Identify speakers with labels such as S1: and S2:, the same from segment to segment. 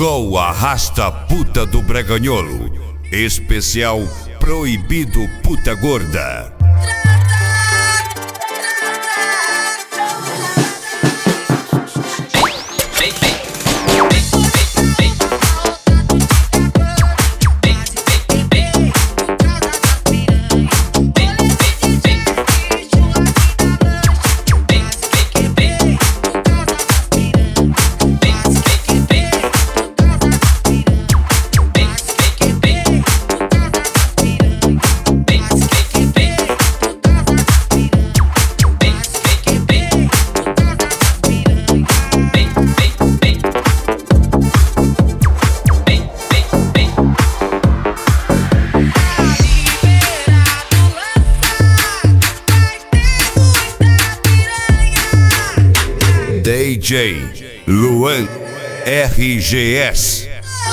S1: Gol Arrasta Puta do Breganholo. Especial Proibido Puta Gorda. DJ Luan RGS.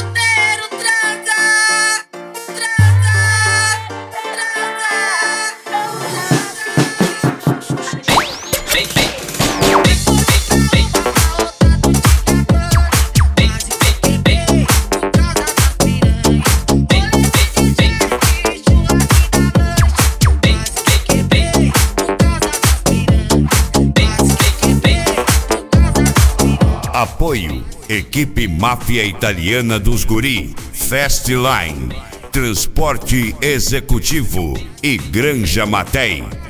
S1: Apoio: Equipe Máfia Italiana dos Guri, Fastline, Transporte Executivo e Granja Matei.